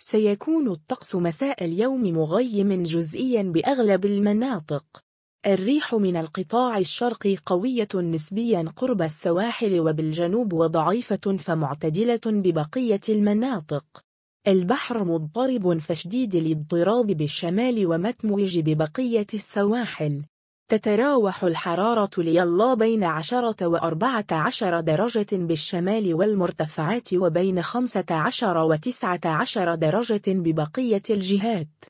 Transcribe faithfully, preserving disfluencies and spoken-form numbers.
سيكون الطقس مساء اليوم مغيم جزئيا بأغلب المناطق. الريح من القطاع الشرقي قوية نسبيا قرب السواحل وبالجنوب وضعيفة فمعتدلة ببقية المناطق. البحر مضطرب فشديد الاضطراب بالشمال ومتموج ببقية السواحل. تتراوح الحرارة ليلا بين عشرة وأربعة عشر درجة بالشمال والمرتفعات وبين خمسة عشر وتسعة عشر درجة ببقية الجهات.